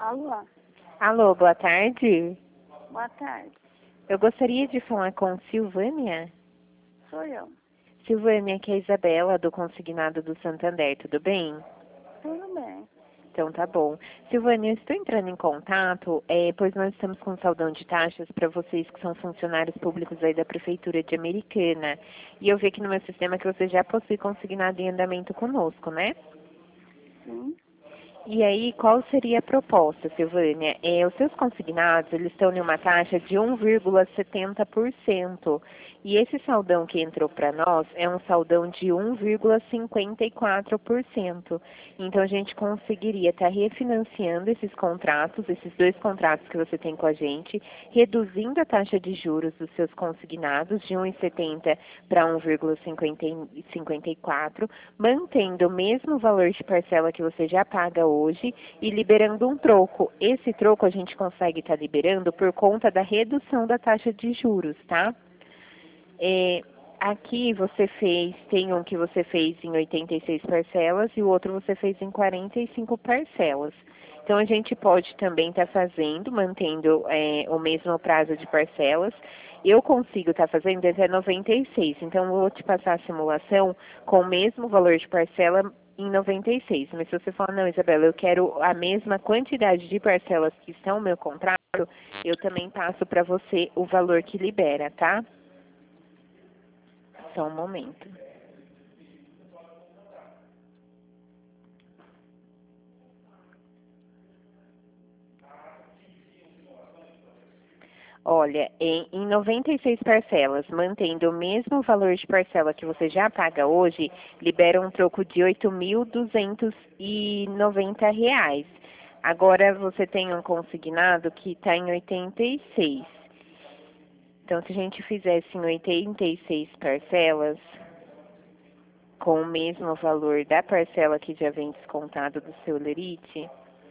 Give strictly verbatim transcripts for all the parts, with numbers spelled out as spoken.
Alô? Alô, boa tarde. Boa tarde. Eu gostaria de falar com Silvânia. Sou eu. Silvânia, que é a Isabela, do Consignado do Santander, tudo bem? Tudo bem. Então tá bom. Silvânia, eu estou entrando em contato, é, pois nós estamos com saldão de taxas para vocês que são funcionários públicos aí da Prefeitura de Americana. E eu vi aqui no meu sistema que você já possui consignado em andamento conosco, né? Sim. E aí, qual seria a proposta, Silvânia? É, os seus consignados, eles estão em uma taxa de um vírgula setenta por cento. E esse saldão que entrou para nós é um saldão de um vírgula cinquenta e quatro por cento. Então, a gente conseguiria estar refinanciando esses contratos, esses dois contratos que você tem com a gente, reduzindo a taxa de juros dos seus consignados de um vírgula setenta para um vírgula cinquenta e quatro, mantendo o mesmo valor de parcela que você já paga hoje e liberando um troco. Esse troco a gente consegue estar liberando por conta da redução da taxa de juros, tá? É, aqui você fez, tem um que você fez em oitenta e seis parcelas e o outro você fez em quarenta e cinco parcelas. Então, a gente pode também estar fazendo, mantendo é, o mesmo prazo de parcelas. Eu consigo estar fazendo até noventa e seis, então eu vou te passar a simulação com o mesmo valor de parcela em noventa e seis. Mas se você falar, não, Isabela, eu quero a mesma quantidade de parcelas que estão no meu contrato, eu também passo para você o valor que libera, tá? Só um momento. Olha, em, em noventa e seis parcelas, mantendo o mesmo valor de parcela que você já paga hoje, libera um troco de oito mil duzentos e noventa reais. Agora você tem um consignado que está em oitenta e seis. Então, se a gente fizesse em oitenta e seis parcelas, com o mesmo valor da parcela que já vem descontado do seu lerite,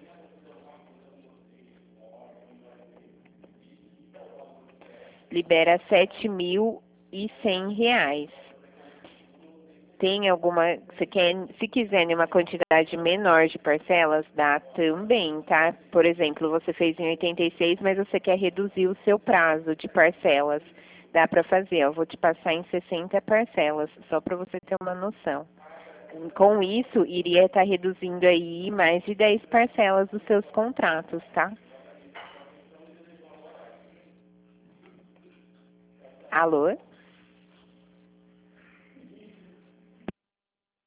libera sete mil e cem reais. Tem alguma, você quer, se quiser uma quantidade menor de parcelas, dá também, tá? Por exemplo, você fez em oitenta e seis, mas você quer reduzir o seu prazo de parcelas. Dá para fazer, eu vou te passar em sessenta parcelas, só para você ter uma noção. Com isso, iria estar reduzindo aí mais de dez parcelas dos seus contratos, tá? Alô?